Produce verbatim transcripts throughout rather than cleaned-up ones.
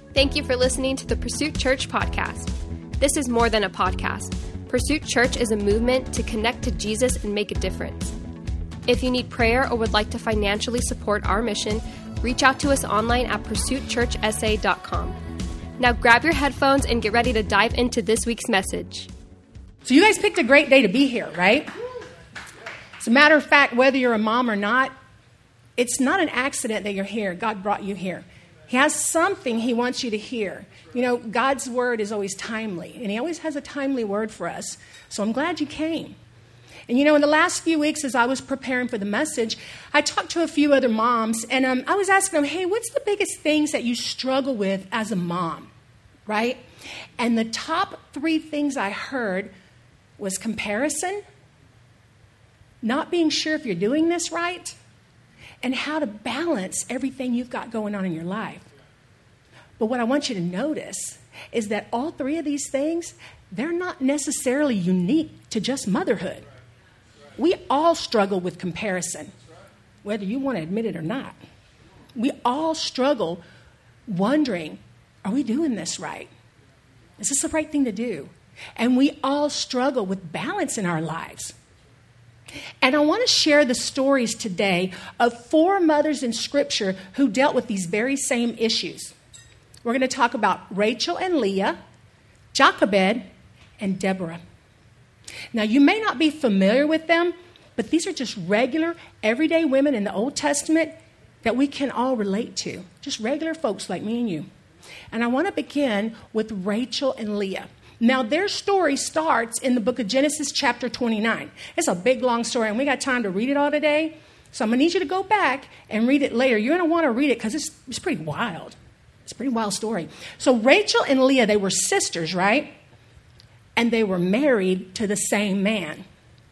Thank you for listening to the Pursuit Church podcast. This is more than a podcast. Pursuit Church is a movement to connect to Jesus and make a difference. If you need prayer or would like to financially support our mission, reach out to us online at pursuit church s a dot com. Now grab your headphones and get ready to dive into this week's message. So you guys picked a great day to be here, right? As a matter of fact, whether you're a mom or not, it's not an accident that you're here. God brought you here. He has something he wants you to hear. You know, God's word is always timely, and he always has a timely word for us. So I'm glad you came. And, you know, in the last few weeks as I was preparing for the message, I talked to a few other moms, and um, I was asking them, hey, what's the biggest things that you struggle with as a mom, right? And the top three things I heard was comparison, not being sure if you're doing this right, and how to balance everything you've got going on in your life. But what I want you to notice is that all three of these things, they're not necessarily unique to just motherhood. We all struggle with comparison, whether you want to admit it or not. We all struggle wondering, are we doing this right? Is this the right thing to do? And we all struggle with balance in our lives. And I want to share the stories today of four mothers in Scripture who dealt with these very same issues. We're going to talk about Rachel and Leah, Jochebed, and Deborah. Now, you may not be familiar with them, but these are just regular, everyday women in the Old Testament that we can all relate to. Just regular folks like me and you. And I want to begin with Rachel and Leah. Now, their story starts in the book of Genesis chapter twenty-nine. It's a big, long story, and we got time to read it all today. So I'm going to need you to go back and read it later. You're going to want to read it because it's, it's pretty wild. It's a pretty wild story. So Rachel and Leah, they were sisters, right? And they were married to the same man.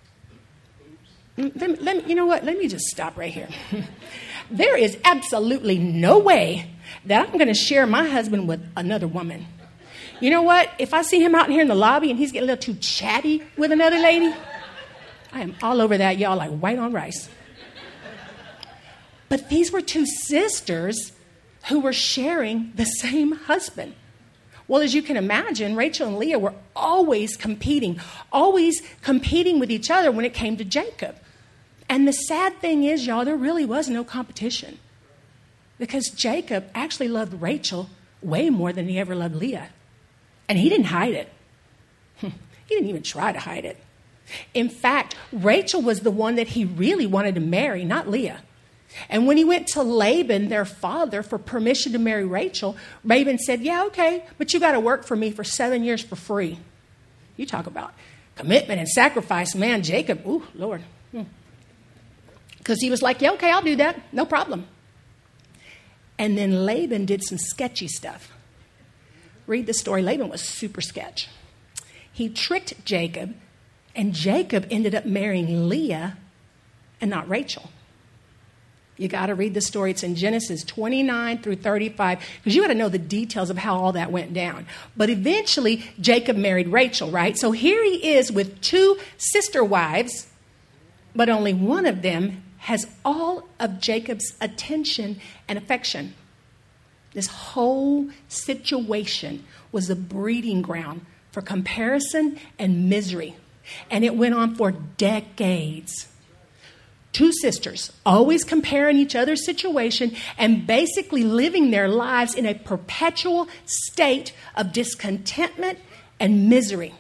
Let me, let me, you know what? Let me just stop right here. There is absolutely no way that I'm going to share my husband with another woman. You know what? If I see him out in here in the lobby and he's getting a little too chatty with another lady, I am all over that, y'all, like white on rice. But these were two sisters who were sharing the same husband. Well, as you can imagine, Rachel and Leah were always competing, always competing with each other when it came to Jacob. And the sad thing is, y'all, there really was no competition. Because Jacob actually loved Rachel way more than he ever loved Leah. And he didn't hide it. He didn't even try to hide it. In fact, Rachel was the one that he really wanted to marry, not Leah. And when he went to Laban, their father, for permission to marry Rachel, Laban said, yeah, okay, but you got to work for me for seven years for free. You talk about commitment and sacrifice. Man, Jacob, ooh, Lord. Because he was like, yeah, okay, I'll do that. No problem. And then Laban did some sketchy stuff. Read the story. Laban was super sketch. He tricked Jacob, and Jacob ended up marrying Leah and not Rachel. You got to read the story. It's in Genesis twenty-nine through thirty-five, because you got to know the details of how all that went down. But eventually, Jacob married Rachel, right? So here he is with two sister wives, but only one of them has all of Jacob's attention and affection. This whole situation was a breeding ground for comparison and misery. And it went on for decades. Two sisters always comparing each other's situation and basically living their lives in a perpetual state of discontentment and misery.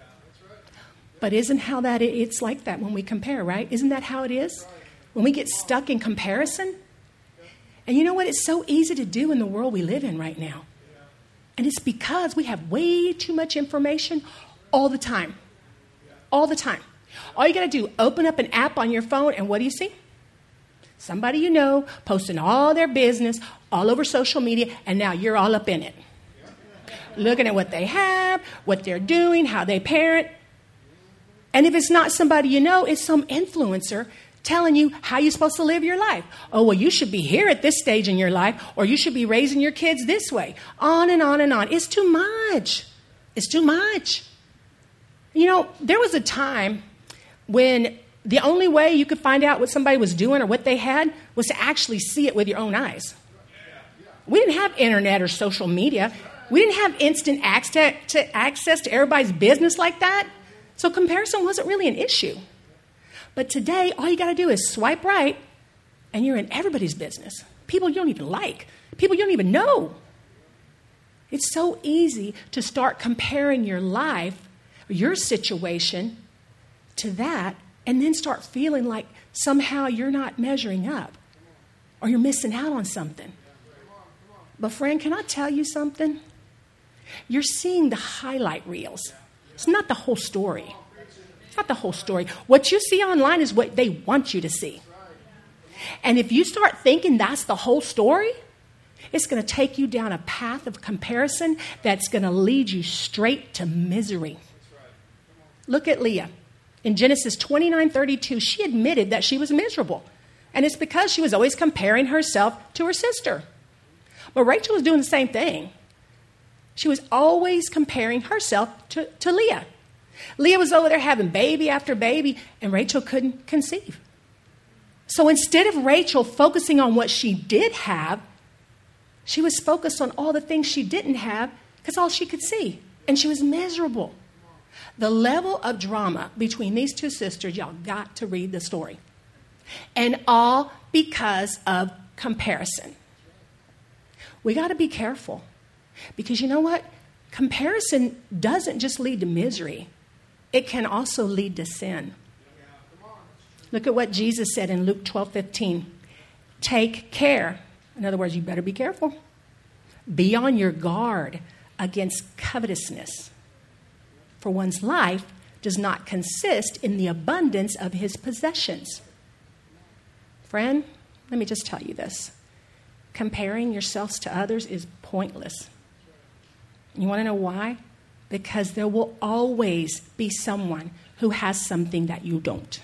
But isn't how that it's like that when we compare, right? Isn't that how it is? When we get stuck in comparison? And you know what? It's so easy to do in the world we live in right now. And it's because we have way too much information all the time. All the time. All you got to do, open up an app on your phone, and what do you see? Somebody you know posting all their business all over social media, and now you're all up in it. Looking at what they have, what they're doing, how they parent. And if it's not somebody you know, it's some influencer telling you how you're supposed to live your life. Oh, well, you should be here at this stage in your life, or you should be raising your kids this way. On and on and on. It's too much. It's too much. You know, there was a time when the only way you could find out what somebody was doing or what they had was to actually see it with your own eyes. We didn't have internet or social media. We didn't have instant access to, access to everybody's business like that. So comparison wasn't really an issue. But today, all you got to do is swipe right, and you're in everybody's business. People you don't even like. People you don't even know. It's so easy to start comparing your life, your situation, to that, and then start feeling like somehow you're not measuring up or you're missing out on something. But friend, can I tell you something? You're seeing the highlight reels. It's not the whole story. It's not the whole story. What you see online is what they want you to see. And if you start thinking that's the whole story, it's going to take you down a path of comparison that's going to lead you straight to misery. Look at Leah. In Genesis twenty-nine thirty-two, she admitted that she was miserable. And it's because she was always comparing herself to her sister. But Rachel was doing the same thing. She was always comparing herself to, to Leah. Leah was over there having baby after baby, and Rachel couldn't conceive. So instead of Rachel focusing on what she did have, she was focused on all the things she didn't have because all she could see. And she was miserable. The level of drama between these two sisters, y'all got to read the story. And all because of comparison. We got to be careful. Because you know what? Comparison doesn't just lead to misery. It can also lead to sin. Look at what Jesus said in Luke twelve fifteen. Take care. In other words, you better be careful. Be on your guard against covetousness. For one's life does not consist in the abundance of his possessions. Friend, let me just tell you this. Comparing yourselves to others is pointless. You want to know why? Because there will always be someone who has something that you don't.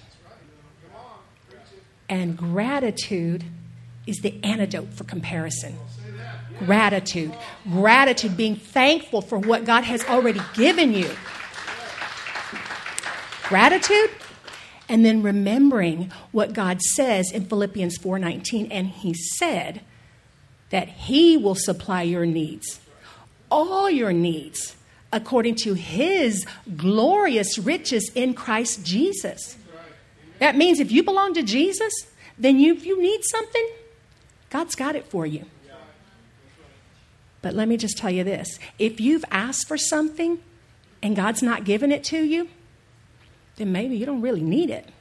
And gratitude is the antidote for comparison. Gratitude. Gratitude, being thankful for what God has already given you. Gratitude, and then remembering what God says in Philippians four nineteen. And he said that he will supply your needs, all your needs, according to his glorious riches in Christ Jesus. That means if you belong to Jesus, then you, if you need something, God's got it for you. But let me just tell you this. If you've asked for something and God's not giving it to you, then maybe you don't really need it.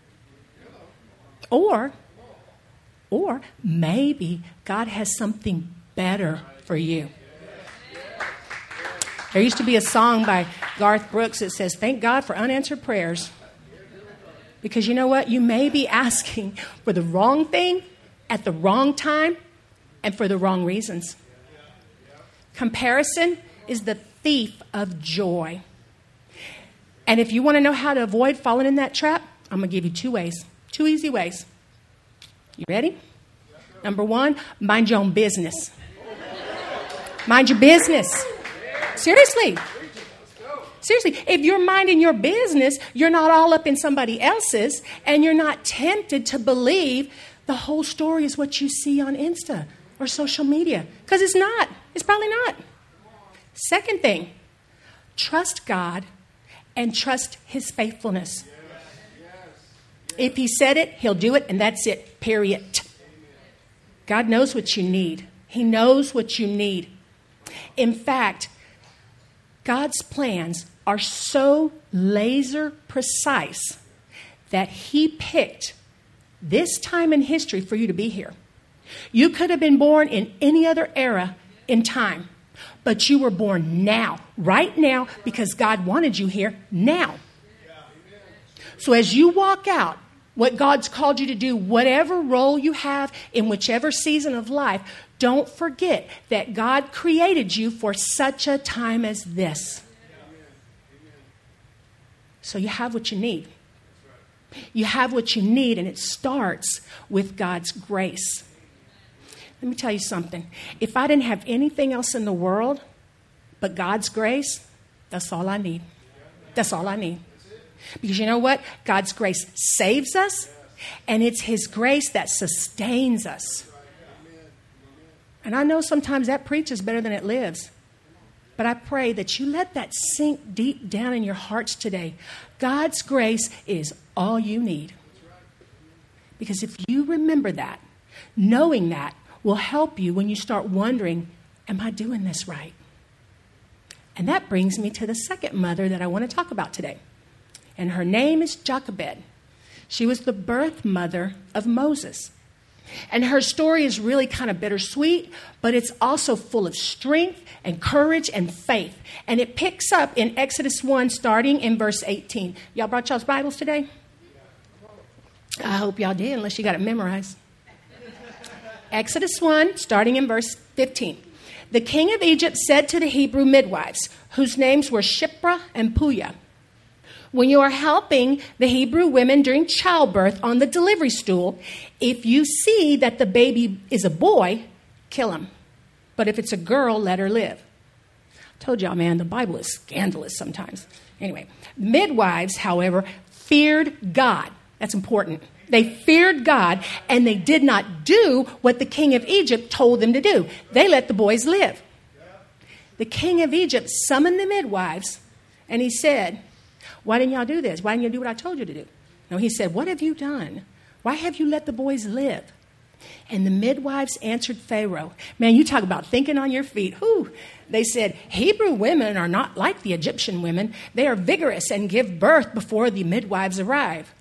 Or, or maybe God has something better for you. There used to be a song by Garth Brooks that says, "Thank God for unanswered prayers." Because you know what? You may be asking for the wrong thing at the wrong time and for the wrong reasons. Comparison is the thief of joy. And if you want to know how to avoid falling in that trap, I'm going to give you two ways, two easy ways. You ready? Number one, mind your own business. Mind your business. Seriously. Seriously, if you're minding your business, you're not all up in somebody else's, and you're not tempted to believe the whole story is what you see on Insta or social media. Because it's not. It's probably not. Second thing, trust God and trust his faithfulness. If he said it, he'll do it, and that's it, period. God knows what you need. He knows what you need. In fact, God's plans are so laser precise that he picked this time in history for you to be here. You could have been born in any other era in time, but you were born now, right now, because God wanted you here now. So as you walk out what God's called you to do, whatever role you have in whichever season of life, don't forget that God created you for such a time as this. So you have what you need. You have what you need, and it starts with God's grace. Let me tell you something. If I didn't have anything else in the world but God's grace, that's all I need. That's all I need. Because you know what? God's grace saves us, and it's his grace that sustains us. And I know sometimes that preaches better than it lives. But I pray that you let that sink deep down in your hearts today. God's grace is all you need. Because if you remember that, knowing that will help you when you start wondering, am I doing this right? And that brings me to the second mother that I want to talk about today. And her name is Jochebed. She was the birth mother of Moses. And her story is really kind of bittersweet, but it's also full of strength and courage and faith. And it picks up in Exodus one, starting in verse eighteen. Y'all brought y'all's Bibles today? I hope y'all did, unless you got it memorized. Exodus one, starting in verse fifteen. The king of Egypt said to the Hebrew midwives, whose names were Shiphrah and Puah, when you are helping the Hebrew women during childbirth on the delivery stool, if you see that the baby is a boy, kill him. But if it's a girl, let her live. I told y'all, man, the Bible is scandalous sometimes. Anyway, midwives, however, feared God. That's important. They feared God, and they did not do what the king of Egypt told them to do. They let the boys live. The king of Egypt summoned the midwives, and he said, why didn't y'all do this? Why didn't you do what I told you to do? No, he said, what have you done? Why have you let the boys live? And the midwives answered Pharaoh. Man, you talk about thinking on your feet. Whew. They said, Hebrew women are not like the Egyptian women. They are vigorous and give birth before the midwives arrive.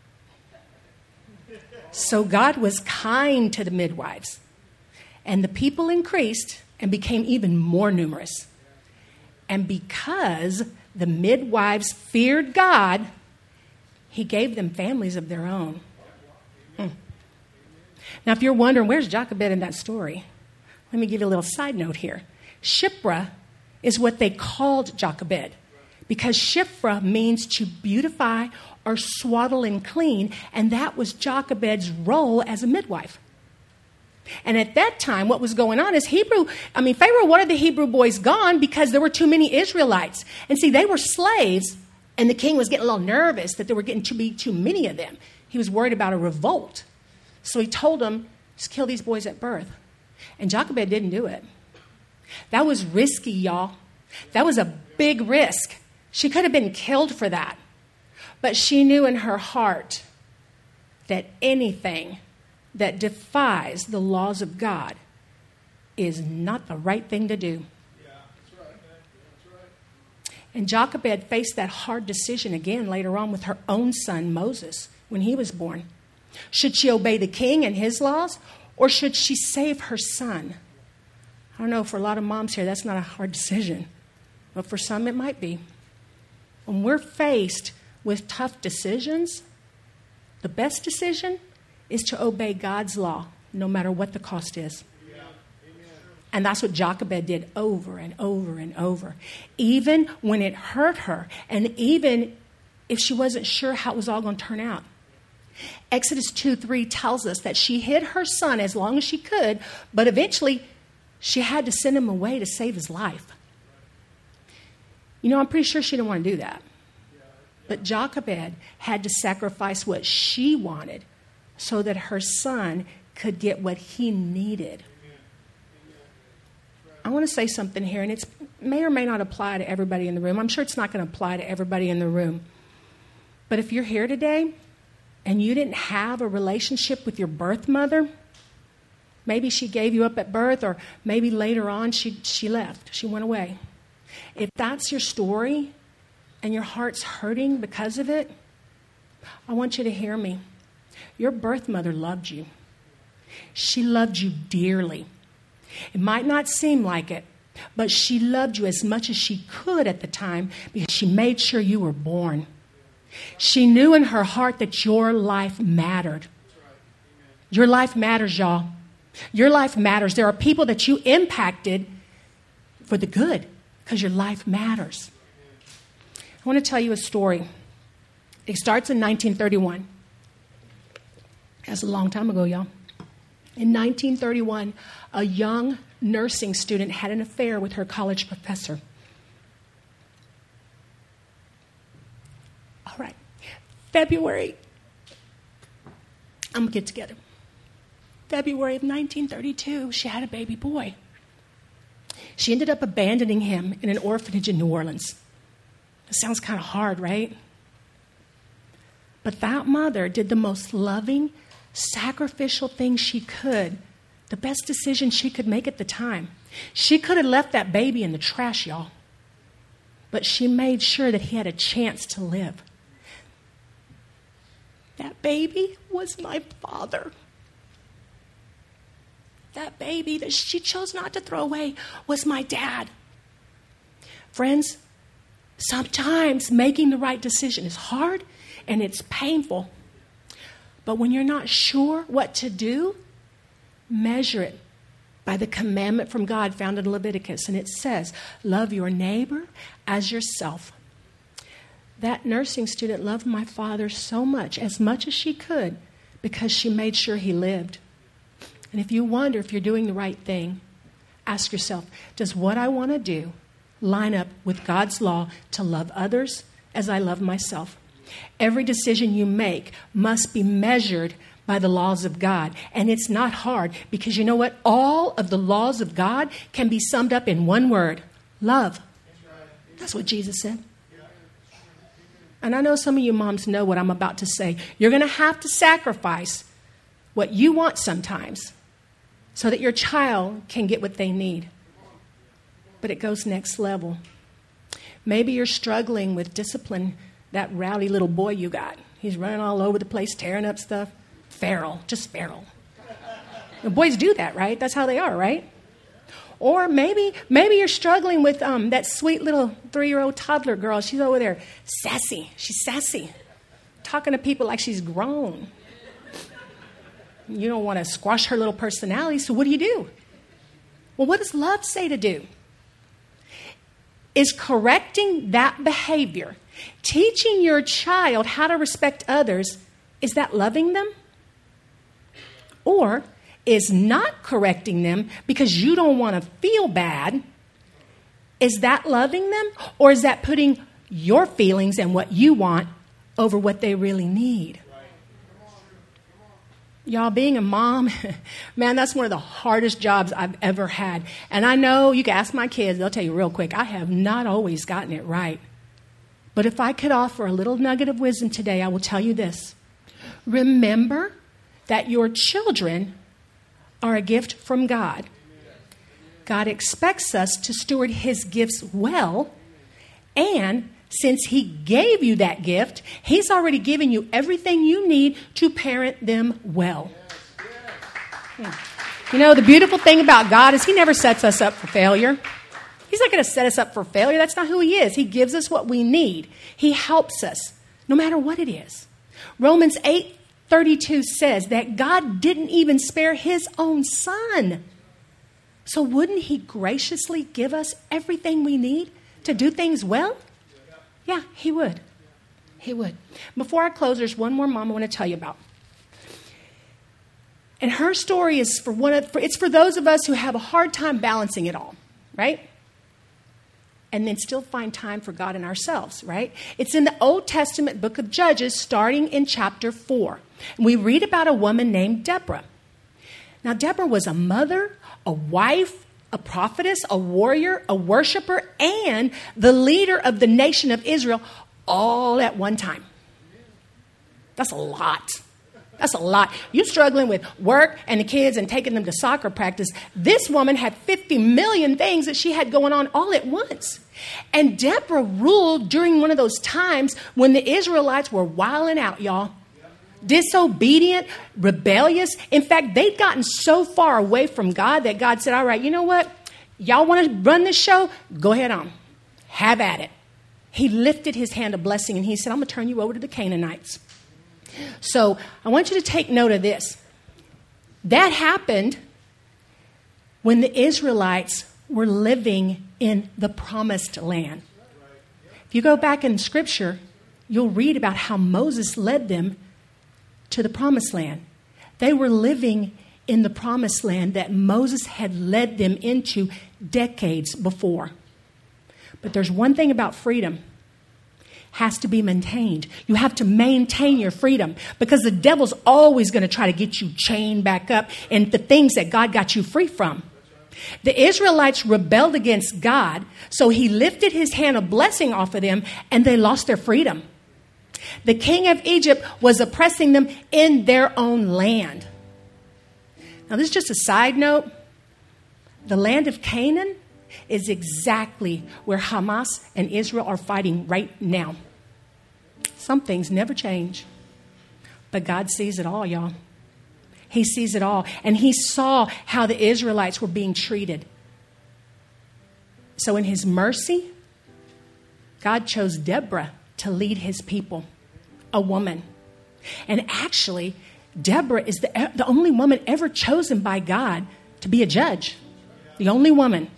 So God was kind to the midwives. And the people increased and became even more numerous. And because the midwives feared God, he gave them families of their own. Hmm. Now, if you're wondering, where's Jochebed in that story? Let me give you a little side note here. Shiphrah is what they called Jochebed, because Shiphrah means to beautify or swaddle and clean, and that was Jochebed's role as a midwife. And at that time, what was going on is Hebrew, I mean, Pharaoh wanted the Hebrew boys gone because there were too many Israelites. And see, they were slaves, and the king was getting a little nervous that there were getting to be too many of them. He was worried about a revolt. So he told them, just kill these boys at birth. And Jochebed didn't do it. That was risky, y'all. That was a big risk. She could have been killed for that. But she knew in her heart that anything that defies the laws of God is not the right thing to do. Yeah, that's right. That's right. And Jochebed faced that hard decision again later on with her own son, Moses, when he was born. Should she obey the king and his laws, or should she save her son? I don't know, for a lot of moms here, that's not a hard decision. But for some, it might be. When we're faced with tough decisions, the best decision is to obey God's law, no matter what the cost is. Yeah. And that's what Jochebed did over and over and over. Even when it hurt her, and even if she wasn't sure how it was all going to turn out. Exodus two three tells us that she hid her son as long as she could, but eventually she had to send him away to save his life. You know, I'm pretty sure she didn't want to do that. But Jochebed had to sacrifice what she wanted so that her son could get what he needed. I want to say something here, and it may or may not apply to everybody in the room. I'm sure it's not going to apply to everybody in the room. But if you're here today and you didn't have a relationship with your birth mother, maybe she gave you up at birth, or maybe later on she, she left, she went away. If that's your story and your heart's hurting because of it, I want you to hear me. Your birth mother loved you. She loved you dearly. It might not seem like it, but she loved you as much as she could at the time because she made sure you were born. She knew in her heart that your life mattered. Your life matters, y'all. Your life matters. There are people that you impacted for the good because your life matters. I want to tell you a story. It starts in nineteen thirty-one. That's a long time ago, y'all. In nineteen thirty-one, a young nursing student had an affair with her college professor. All right. February. I'm going to get together. February of nineteen thirty-two, she had a baby boy. She ended up abandoning him in an orphanage in New Orleans. It sounds kind of hard, right? But that mother did the most loving, sacrificial thing she could, the best decision she could make at the time. She could have left that baby in the trash, y'all. But she made sure that he had a chance to live. That baby was my father. That baby that she chose not to throw away was my dad. Friends, sometimes making the right decision is hard and it's painful. But when you're not sure what to do, measure it by the commandment from God found in Leviticus. And it says, love your neighbor as yourself. That nursing student loved my father so much, as much as she could, because she made sure he lived. And if you wonder if you're doing the right thing, ask yourself, does what I want to do line up with God's law to love others as I love myself? Every decision you make must be measured by the laws of God. And it's not hard, because you know what? All of the laws of God can be summed up in one word: love. That's what Jesus said. And I know some of you moms know what I'm about to say. You're going to have to sacrifice what you want sometimes so that your child can get what they need. But it goes next level. Maybe you're struggling with discipline that rowdy little boy you got. He's running all over the place, tearing up stuff. Feral, just feral. The boys do that, right? That's how they are, right? Or maybe maybe you're struggling with um, that sweet little three-year-old toddler girl. She's over there, sassy. She's sassy, talking to people like she's grown. You don't want to squash her little personality, so what do you do? Well, what does love say to do? Is correcting that behavior, teaching your child how to respect others, is that loving them? Or is not correcting them because you don't want to feel bad, is that loving them? Or is that putting your feelings and what you want over what they really need? Y'all, being a mom, man, that's one of the hardest jobs I've ever had. And I know, you can ask my kids, they'll tell you real quick, I have not always gotten it right. But if I could offer a little nugget of wisdom today, I will tell you this. Remember that your children are a gift from God. God expects us to steward his gifts well, and since he gave you that gift, he's already given you everything you need to parent them well. You know, the beautiful thing about God is he never sets us up for failure. He's not going to set us up for failure. That's not who he is. He gives us what we need. He helps us, no matter what it is. Romans eight thirty-two says that God didn't even spare his own son. So wouldn't he graciously give us everything we need to do things well? Yeah, he would. He would. Before I close, there's one more mom I want to tell you about. And her story is for one of, for, it's for those of us who have a hard time balancing it all, right? And then still find time for God and ourselves, right? It's in the Old Testament book of Judges, starting in chapter four. And we read about a woman named Deborah. Now, Deborah was a mother, a wife, a prophetess, a warrior, a worshiper, and the leader of the nation of Israel all at one time. That's a lot. That's a lot. You're struggling with work and the kids and taking them to soccer practice. This woman had fifty million things that she had going on all at once. And Deborah ruled during one of those times when the Israelites were wilding out, y'all. Disobedient, rebellious. In fact, they'd gotten so far away from God that God said, all right, you know what? Y'all want to run this show? Go ahead on. Have at it. He lifted his hand of blessing and he said, I'm going to turn you over to the Canaanites. So I want you to take note of this. That happened when the Israelites were living in the promised land. If you go back in Scripture, you'll read about how Moses led them to the promised land. They were living in the promised land that Moses had led them into decades before. But there's one thing about freedom. has to be maintained. You have to maintain your freedom because the devil's always going to try to get you chained back up in the things that God got you free from. The Israelites rebelled against God, so he lifted his hand of blessing off of them and they lost their freedom. The king of Egypt was oppressing them in their own land. Now, this is just a side note. The land of Canaan is exactly where Hamas and Israel are fighting right now. Some things never change, but God sees it all, y'all. He sees it all, and he saw how the Israelites were being treated. So in his mercy, God chose Deborah to lead his people, a woman. And actually, Deborah is the, the only woman ever chosen by God to be a judge. The only woman.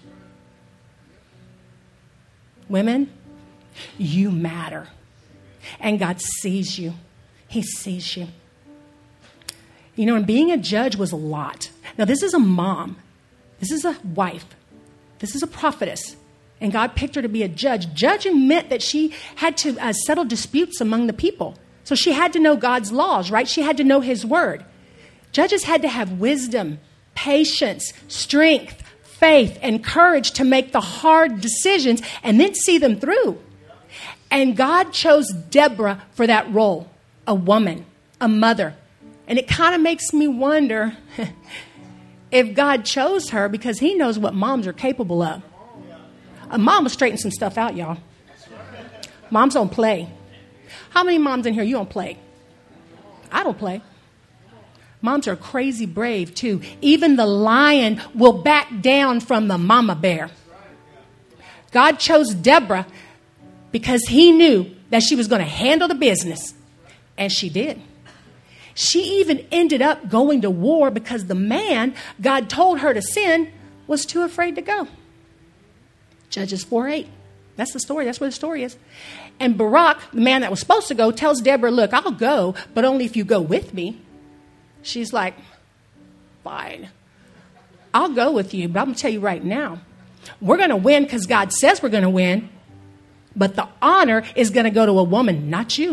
Women, you matter. And God sees you. He sees you. You know, and being a judge was a lot. Now, this is a mom. This is a wife. This is a prophetess. And God picked her to be a judge. Judging meant that she had to uh, settle disputes among the people. So she had to know God's laws, right? She had to know his word. Judges had to have wisdom, patience, strength, faith, and courage to make the hard decisions and then see them through. And God chose Deborah for that role, a woman, a mother. And it kind of makes me wonder if God chose her because he knows what moms are capable of. A mom will straighten some stuff out, y'all. Moms don't play. How many moms in here, you don't play? I don't play. Moms are crazy brave, too. Even the lion will back down from the mama bear. God chose Deborah because he knew that she was going to handle the business. And she did. She even ended up going to war because the man God told her to send was too afraid to go. Judges four eight. That's the story. That's where the story is. And Barak, the man that was supposed to go, tells Deborah, look, I'll go, but only if you go with me. She's like, fine. I'll go with you, but I'm going to tell you right now, we're going to win because God says we're going to win, but the honor is going to go to a woman, not you.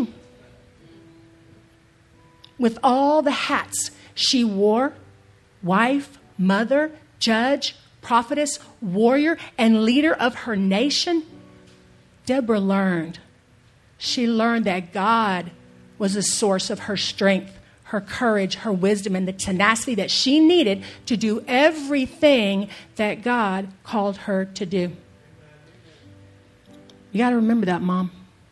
With all the hats she wore, wife, mother, judge, prophetess, warrior, and leader of her nation, Deborah learned. She learned that God was the source of her strength, her courage, her wisdom, and the tenacity that she needed to do everything that God called her to do. You got to remember that, Mom.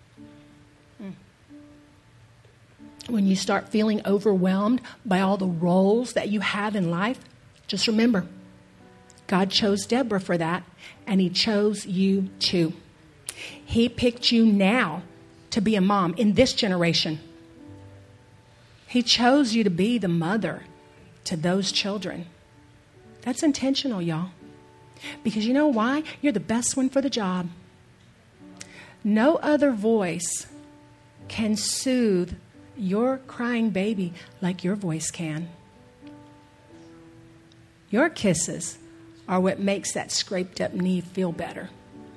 When you start feeling overwhelmed by all the roles that you have in life, just remember, God chose Deborah for that, and he chose you too. He picked you now to be a mom in this generation. He chose you to be the mother to those children. That's intentional, y'all. Because you know why? You're the best one for the job. No other voice can soothe your crying baby like your voice can. Your kisses are what makes that scraped up knee feel better.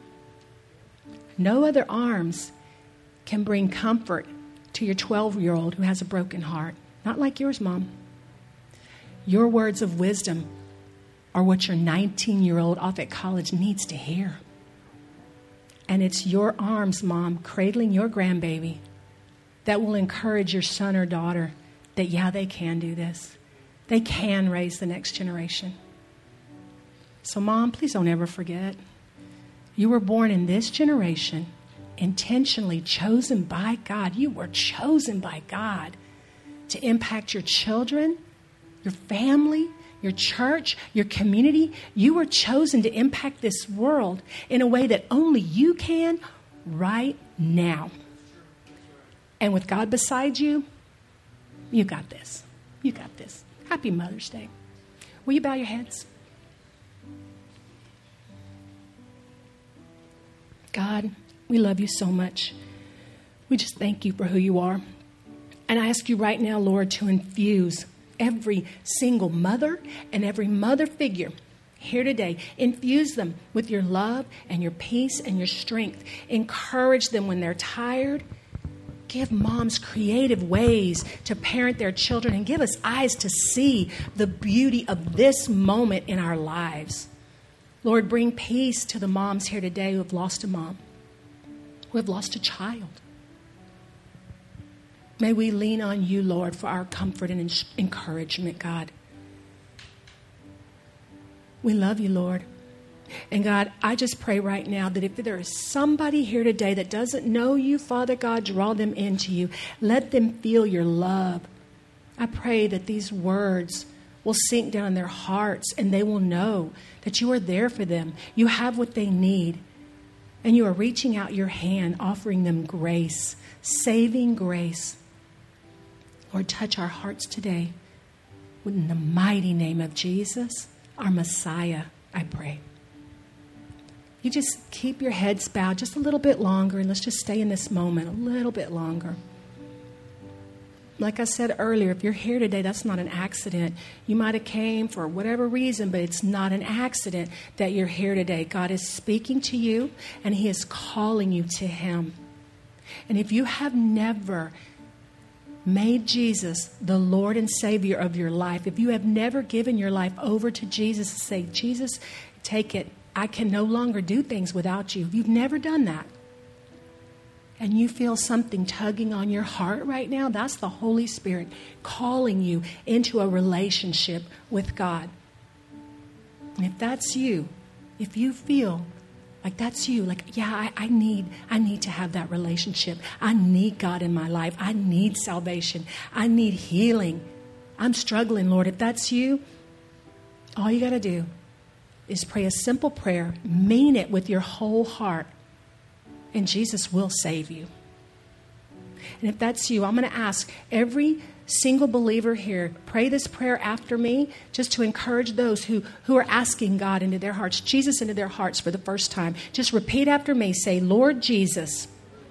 No other arms can bring comfort to your twelve-year-old who has a broken heart. Not like yours, Mom. Your words of wisdom are what your nineteen-year-old off at college needs to hear. And it's your arms, Mom, cradling your grandbaby that will encourage your son or daughter that, yeah, they can do this. They can raise the next generation. So, Mom, please don't ever forget. You were born in this generation, intentionally chosen by God. You were chosen by God to impact your children, your family, your church, your community. You were chosen to impact this world in a way that only you can right now. And with God beside you, you got this. You got this. Happy Mother's Day. Will you bow your heads? God, we love you so much. We just thank you for who you are. And I ask you right now, Lord, to infuse every single mother and every mother figure here today. Infuse them with your love and your peace and your strength. Encourage them when they're tired. Give moms creative ways to parent their children, and give us eyes to see the beauty of this moment in our lives. Lord, bring peace to the moms here today who have lost a mom, who have lost a child. May we lean on you, Lord, for our comfort and encouragement, God. We love you, Lord. And God, I just pray right now that if there is somebody here today that doesn't know you, Father God, draw them into you. Let them feel your love. I pray that these words will sink down in their hearts and they will know that you are there for them. You have what they need. And you are reaching out your hand, offering them grace, saving grace. Lord, touch our hearts today. In the mighty name of Jesus, our Messiah, I pray. You just keep your heads bowed just a little bit longer, and let's just stay in this moment a little bit longer. Like I said earlier, if you're here today, that's not an accident. You might have came for whatever reason, but it's not an accident that you're here today. God is speaking to you, and he is calling you to him. And if you have never made Jesus the Lord and Savior of your life, if you have never given your life over to Jesus and say, Jesus, take it. I can no longer do things without you. If you've never done that, and you feel something tugging on your heart right now, that's the Holy Spirit calling you into a relationship with God. And if that's you, if you feel like that's you, like, yeah, I, I need, I need to have that relationship. I need God in my life. I need salvation. I need healing. I'm struggling, Lord. If that's you, all you got to do is pray a simple prayer, mean it with your whole heart, and Jesus will save you. And if that's you, I'm going to ask every single believer here, pray this prayer after me, just to encourage those who, who are asking God into their hearts, Jesus into their hearts for the first time. Just repeat after me. Say, Lord Jesus,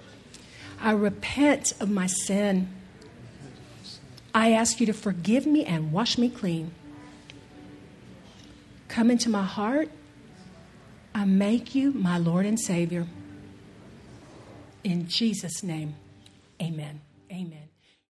I repent of my sin. I ask you to forgive me and wash me clean. Come into my heart. I make you my Lord and Savior. In Jesus' name, amen. Amen.